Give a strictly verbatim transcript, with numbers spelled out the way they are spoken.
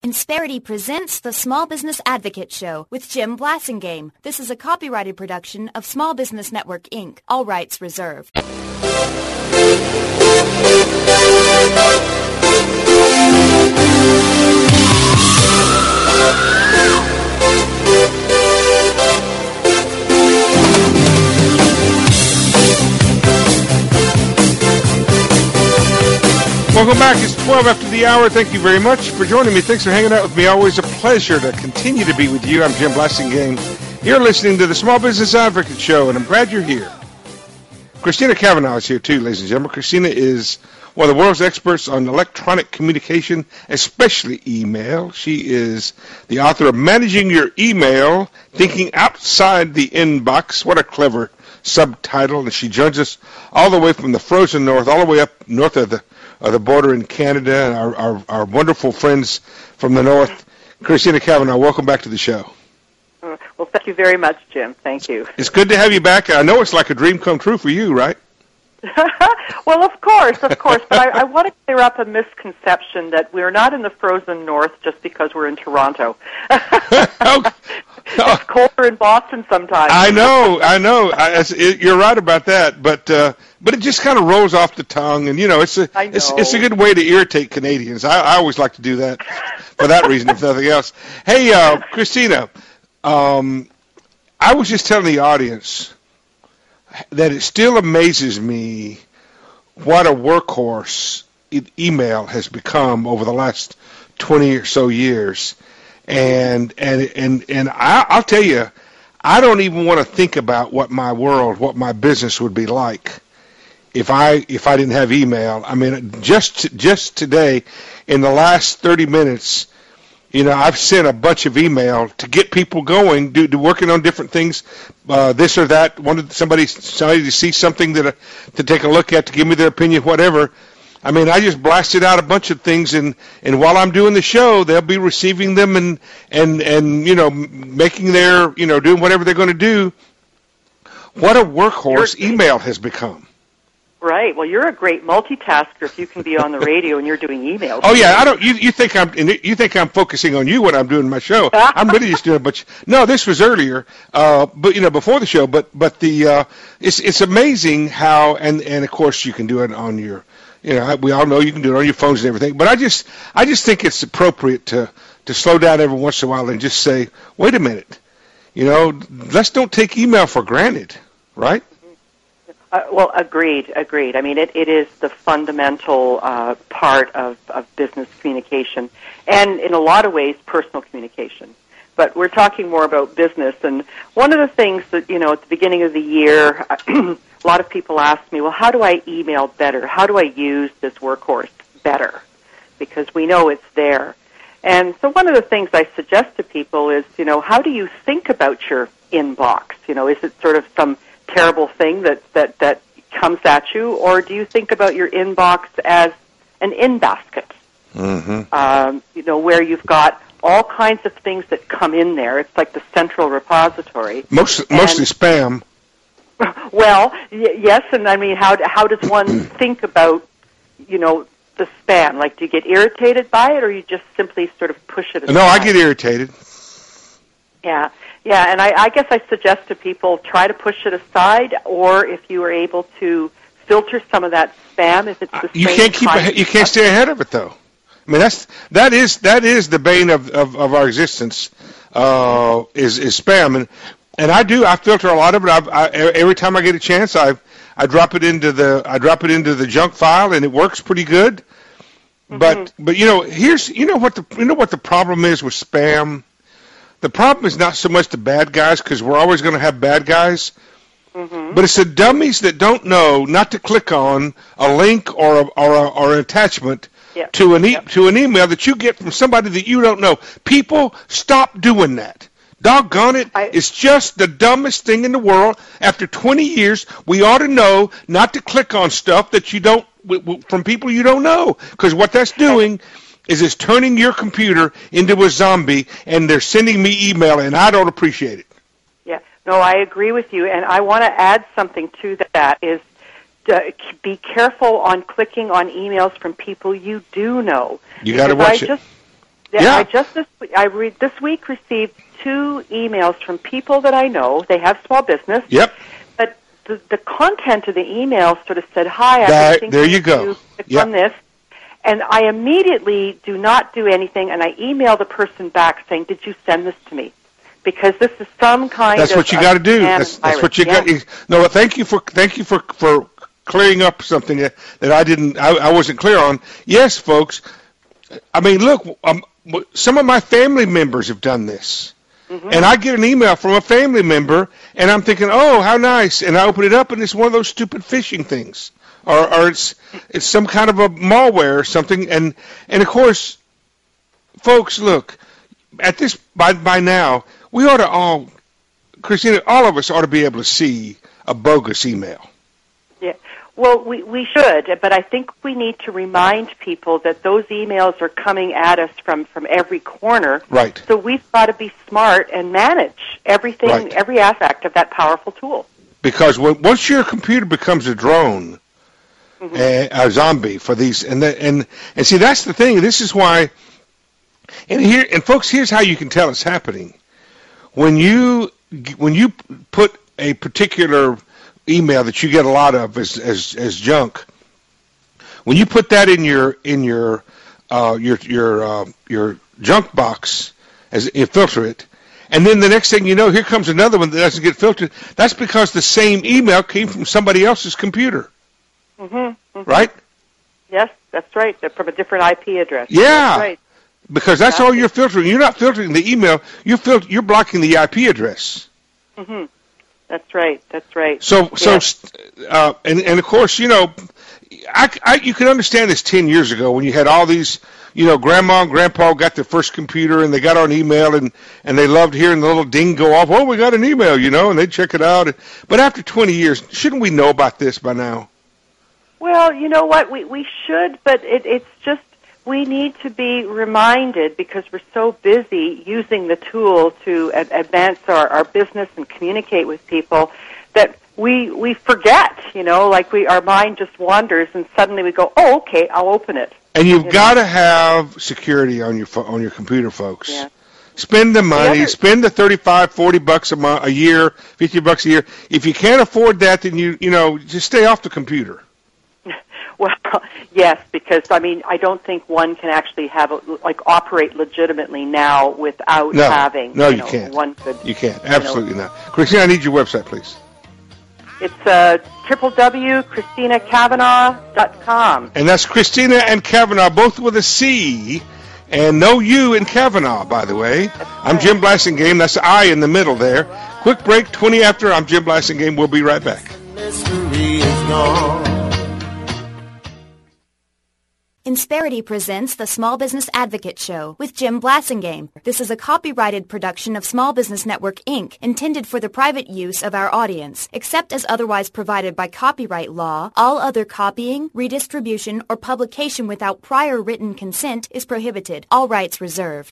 Insperity presents the Small Business Advocate Show with Jim Blasingame. This is a copyrighted production of Small Business Network, Incorporated. All rights reserved. Welcome back. It's twelve after the hour. Thank you very much for joining me. Thanks for hanging out with me. Always a pleasure to continue to be with you. I'm Jim Blasingame. You're listening to the Small Business Advocate Show, and I'm glad you're here. Christina Cavanaugh is here, too, ladies and gentlemen. Christina is one of the world's experts on electronic communication, especially email. She is the author of Managing Your Email, Thinking Outside the Inbox. What a clever subtitle. And she joins us all the way from the frozen north, all the way up north of the Uh, the border in Canada, and our, our, our wonderful friends from the north. Christina Cavanaugh, welcome back to the show. Uh, well, thank you very much, Jim. Thank you. It's good to have you back. I know it's like a dream come true for you, right? Well, of course, of course. But I, I want to clear up a misconception that we're not in the frozen north just because we're in Toronto. oh. It's colder in Boston sometimes. I know, I know. I, it, you're right about that, but uh, but it just kind of rolls off the tongue, and you know, it's a I know. it's it's a good way to irritate Canadians. I, I always like to do that for that reason, if nothing else. Hey, uh, Christina, um, I was just telling the audience that it still amazes me what a workhorse email has become over the last twenty or so years. And and and and I, I'll tell you, I don't even want to think about what my world, what my business would be like if I if I didn't have email. I mean, just just today, in the last thirty minutes, you know, I've sent a bunch of email to get people going, do, do working on different things, uh, this or that. Wanted somebody somebody to see something that uh, to take a look at, to give me their opinion, whatever. I mean, I just blasted out a bunch of things, and, and while I'm doing the show, they'll be receiving them and, and, and you know, making their, you know, doing whatever they're going to do. What a workhorse you're, email has become. Right. Well, you're a great multitasker if you can be on the radio and you're doing emails. Oh yeah, I don't. You, you think I'm you think I'm focusing on you when I'm doing my show? I'm really just doing it. But no, this was earlier, uh, but you know, before the show. But but the uh, it's it's amazing how and and of course you can do it on your. You know, we all know you can do it on your phones and everything, but I just, I just think it's appropriate to, to slow down every once in a while and just say, wait a minute, you know, let's don't take email for granted, right? Uh, well, agreed, agreed. I mean, it, it is the fundamental uh, part of, of business communication, and in a lot of ways, personal communication. But we're talking more about business, and one of the things that, you know, at the beginning of the year, a lot of people ask me, well, how do I email better? How do I use this workhorse better? Because we know it's there. And so one of the things I suggest to people is, you know, how do you think about your inbox? You know, is it sort of some terrible thing that, that, that comes at you, or do you think about your inbox as an in-basket? Mm-hmm. Um, you know, where you've got all kinds of things that come in there. It's like the central repository. Most, mostly spam. Well, y- yes, and I mean, how how does one think about, you know, the spam? Like, do you get irritated by it, or you just simply sort of push it aside? No, I get irritated. Yeah, yeah, and I, I guess I suggest to people try to push it aside, or if you are able to filter some of that spam, if it's the same you can't keep a, you can't stay ahead of it though. I mean, that's that is that is the bane of of, of our existence uh, is is spam, and and I do I filter a lot of it. I've, I, every time I get a chance, I I drop it into the I drop it into the junk file, and it works pretty good. Mm-hmm. But but you know here's you know what the you know what the problem is with spam. The problem is not so much the bad guys, because we're always going to have bad guys. Mm-hmm. But it's the dummies that don't know not to click on a link or a, or, a, or an attachment. Yep. To an e- yep. to an email that you get from somebody that you don't know. People, stop doing that. Doggone it, I, it's just the dumbest thing in the world. After twenty years, we ought to know not to click on stuff that you don't w- w- from people you don't know, because what that's doing is it's turning your computer into a zombie, and they're sending me email, and I don't appreciate it. Yeah, no, I agree with you, and I want to add something to that. Is Uh, be careful on clicking on emails from people you do know. You got to watch I it. Just, Yeah. I just this I re- this week received two emails from people that I know. They have small business. Yep. But the, the content of the email sort of said, "Hi, That, I'm thinking there you go. to click Yep. on this," and I immediately do not do anything, and I email the person back saying, "Did you send this to me?" Because this is some kind That's of what you got to do. That's, that's what you yeah. got. No, thank you for thank you for for clearing up something that, that I didn't I, I wasn't clear on. Yes, folks. I mean, look, um, some of my family members have done this. Mm-hmm. And I get an email from a family member, and I'm thinking, oh, how nice. And I open it up, and it's one of those stupid phishing things. Or, or it's it's some kind of a malware or something. And, and of course, folks, look, at this by by now, we ought to all, Christina, all of us ought to be able to see a bogus email. Yeah. Well, we, we should, but I think we need to remind people that those emails are coming at us from, from every corner. Right. So we've got to be smart and manage everything, Right. every aspect of that powerful tool. Because when, once your computer becomes a drone, mm-hmm. a, a zombie for these, and, the, and and see, that's the thing. This is why, and here, and folks, here's how you can tell it's happening. When you when you put a particular email that you get a lot of as as, as junk, when you put that in your in your uh, your your uh, your junk box as you filter it, and then the next thing you know, here comes another one that doesn't get filtered. That's because the same email came from somebody else's computer, mm-hmm, mm-hmm. right? Yes, that's right. They're from a different I P address. Yeah, that's right. Because that's all you're filtering. You're not filtering the email. You're fil- You're blocking the I P address. Mm-hmm. That's right. That's right. So, so, yes. uh, and and of course, you know, I, I you can understand this ten years ago when you had all these, you know, grandma and grandpa got their first computer and they got on email and and they loved hearing the little ding go off. Oh, we got an email, you know, and they check it out. But after twenty years, shouldn't we know about this by now? Well, you know what, we we should, but it, it's just. We need to be reminded because we're so busy using the tool to ad- advance our, our business and communicate with people that we we forget, you know, like we our mind just wanders and suddenly we go, oh, okay, I'll open it. And you've you got to have security on your fo- on your computer, folks. Yeah. Spend the money. The other- spend the thirty-five, forty bucks a month, a year, fifty bucks a year. If you can't afford that, then you you know just stay off the computer. Well, yes, because I mean, I don't think one can actually have a, like operate legitimately now without no, having. No, you, you know, can't. One could. You can't. Absolutely you know. not. Christina, I need your website, please. It's uh, w w w dot christina cavanaugh dot com. And that's Christina and Cavanaugh, both with a C, and no U in Cavanaugh, by the way. Right. I'm Jim Blassingame. That's the I in the middle there. Quick break, twenty after. I'm Jim Blassingame. We'll be right back. Mystery is gone. Insperity presents the Small Business Advocate Show with Jim Blassingame. This is a copyrighted production of Small Business Network, Incorporated, intended for the private use of our audience. Except as otherwise provided by copyright law, all other copying, redistribution, or publication without prior written consent is prohibited. All rights reserved.